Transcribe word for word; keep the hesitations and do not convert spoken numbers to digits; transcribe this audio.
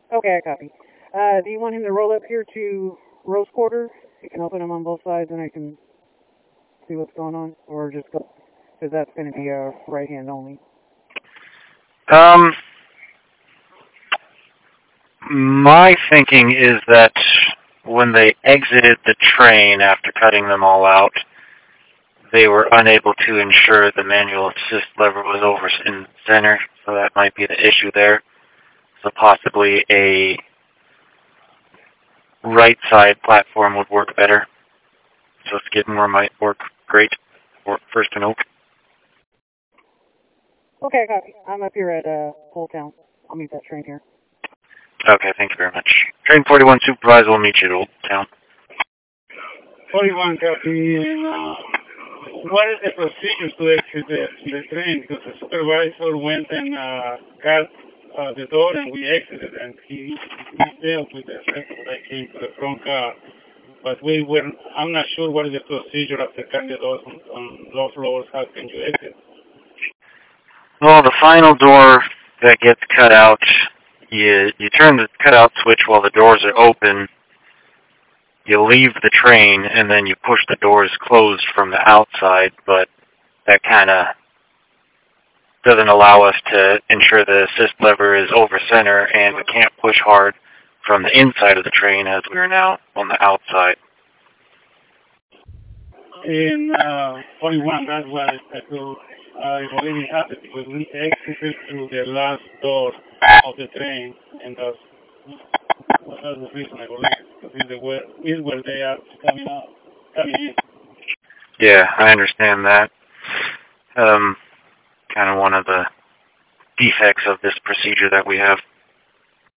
Okay, I copy. Uh, do you want him to roll up here to Rose Quarter? You can open them on both sides and I can see what's going on, or just go, because that's going to be a right hand only. Um, my thinking is that when they exited the train after cutting them all out, they were unable to ensure the manual assist lever was over in center, so that might be the issue there. So possibly a right side platform would work better. So Skidmore might work great for First and Oak. Okay, copy. I'm up here at uh, Old Town. I'll meet that train here. Okay, thank you very much. Train forty-one supervisor will meet you at Old Town. forty-one copy. Uh, what is the procedure to exit the, the train? Because the supervisor went and uh, got uh, the door and we exited, and he, he dealt with the second that came to the front car. But we were, I'm not sure what is the procedure after cutting the doors on, on low floors. How can you exit? Well, the final door that gets cut out, you you turn the cutout switch while the doors are open. You leave the train, and then you push the doors closed from the outside, but that kind of doesn't allow us to ensure the assist lever is over center, and we can't push hard from the inside of the train as we are now on the outside. In uh, forty-one, that's what I thought I believe it happened because we exited through the last door of the train, and that's, that's the reason I believe because it's, the where, it's where they are coming out, coming in. Yeah, I understand that. Um, kind of one of the defects of this procedure that we have.